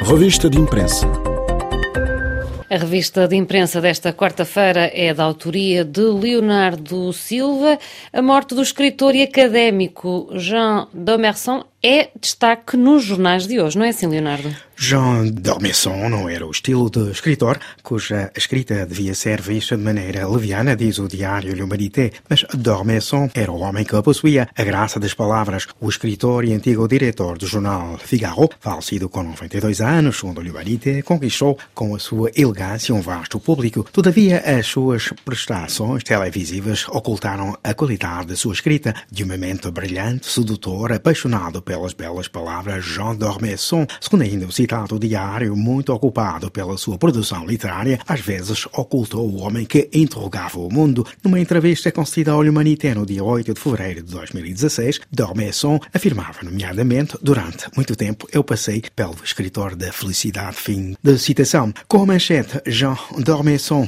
Revista de Imprensa. A revista de imprensa desta quarta-feira é da autoria de Leonardo Silva. A morte do escritor e académico Jean d'Ormesson é destaque nos jornais de hoje, não é assim, Leonardo? Jean d'Ormesson não era o estilo de escritor cuja escrita devia ser vista de maneira leviana, diz o diário L'Humanité, mas d'Ormesson era o homem que possuía a graça das palavras. O escritor e antigo diretor do jornal Figaro, falecido com 92 anos, segundo L'Humanité, conquistou com a sua elegância um vasto público. Todavia, as suas prestações televisivas ocultaram a qualidade da sua escrita. De uma mente brilhante, sedutor, apaixonado pelas belas palavras, Jean d'Ormesson, segundo ainda o citado diário, muito ocupado pela sua produção literária, às vezes ocultou o homem que interrogava o mundo. Numa entrevista concedida ao L'Humanité no dia 8 de fevereiro de 2016, d'Ormesson afirmava, nomeadamente, durante muito tempo eu passei pelo escritor da felicidade. Fim de citação. Com a manchete Jean d'Ormesson,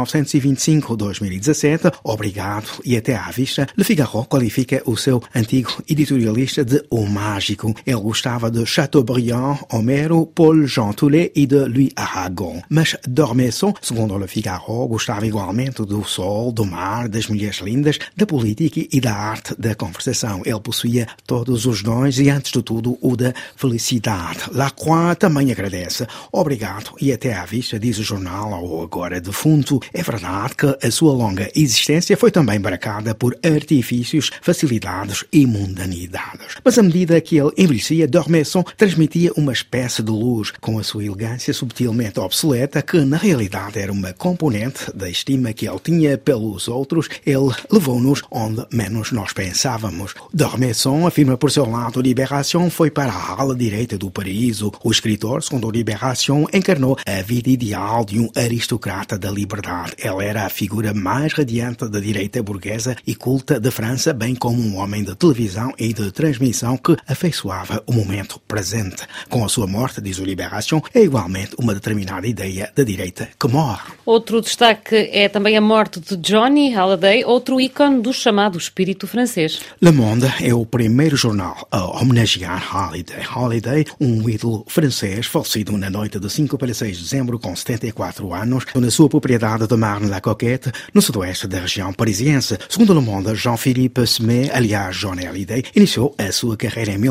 1925-2017, obrigado e até à vista, Le Figaro qualifica o seu antigo editorialista de o mágico. Ele gostava de Chateaubriand, Homero, Paul Jean Toulet e de Louis Aragon. Mas d'Ormesson, segundo Le Figaro, gostava igualmente do sol, do mar, das mulheres lindas, da política e da arte da conversação. Ele possuía todos os dons e, antes de tudo, o da felicidade. Lacroix também agradece. Obrigado e até à vista, diz o jornal ao agora defunto. É verdade que a sua longa existência foi também marcada por artifícios, facilidades e mundanidades. Mas à medida que ele envelhecia, d'Ormesson transmitia uma espécie de luz, com a sua elegância subtilmente obsoleta, que na realidade era uma componente da estima que ele tinha pelos outros. Ele levou-nos onde menos nós pensávamos. D'Ormesson afirma por seu lado, Libération foi para a ala direita do paraíso. O escritor, segundo Libération, encarnou a vida ideal de um aristocrata da liberdade. Ele era a figura mais radiante da direita burguesa e culta de França, bem como um homem de televisão e de transmissão que afeiçoava o momento presente. Com a sua morte, diz o Libération, é igualmente uma determinada ideia da direita que morre. Outro destaque é também a morte de Johnny Hallyday, outro ícone do chamado espírito francês. Le Monde é o primeiro jornal a homenagear Hallyday. Hallyday, um ídolo francês, falecido na noite de 5 para 6 de dezembro, com 74 anos, na sua propriedade de Marne-la-Coquette, no sudoeste da região parisiense. Segundo Le Monde, Jean-Philippe Semet, aliás Johnny Hallyday, iniciou a sua carreira em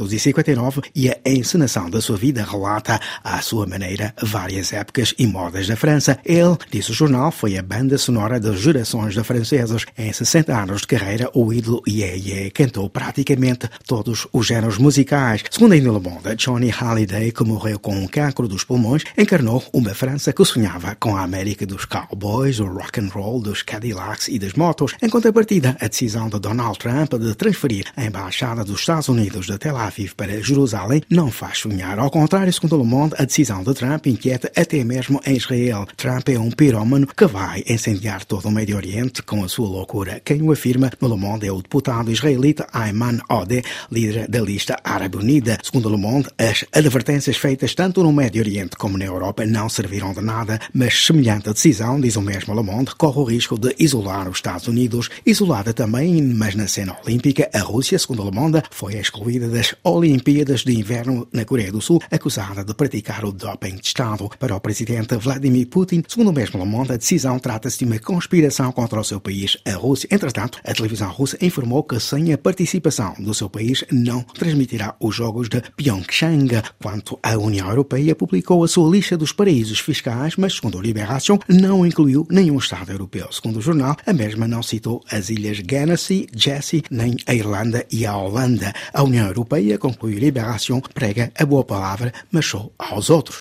1959 e a encenação da sua vida relata, à sua maneira, várias épocas e modas da França. Ele, diz o jornal, foi a banda sonora de gerações de franceses. Em 60 anos de carreira, o ídolo cantou praticamente todos os géneros musicais. Segundo ainda Le Monde, Johnny Hallyday, que morreu com um cancro dos pulmões, encarnou uma França que sonhava com a América dos cowboys, do rock and roll, dos Cadillacs e das motos. Em contrapartida, a decisão de Donald Trump de transferir a embaixada dos Estados Unidos de Tel Aviv para Jerusalém não faz sonhar. Ao contrário, segundo Le Monde, a decisão de Trump inquieta até mesmo em Israel. Trump é um pirómano que vai incendiar todo o Médio Oriente com a sua loucura. Quem o afirma no Le Monde é o deputado israelita Ayman Odeh, líder da lista Árabe Unida. Segundo Le Monde, as advertências feitas tanto no Médio Oriente como na Europa não serviram de nada, mas semelhante decisão, diz o mesmo Le Monde, corre o risco de isolar os Estados Unidos. Isolada também, mas na cena olímpica, a Rússia, segundo Le Monde, foi excluída das Olimpíadas de Inverno na Coreia do Sul, acusada de praticar o doping de Estado. Para o presidente Vladimir Putin, segundo o mesmo Le Monde, a decisão trata-se de uma conspiração contra o seu país, a Rússia. Entretanto, a televisão russa informou que sem a participação do seu país não transmitirá os Jogos de Pyeongchang. Quanto à União Europeia, publicou a sua lista dos paraísos fiscais, mas, segundo o Libération, não incluiu nenhum Estado europeu. Segundo o jornal, a mesma não citou as ilhas Guernsey, Jersey, nem a Irlanda e a Holanda. A União Europeia, conclui Libération, prega a boa palavra, mas só aos outros.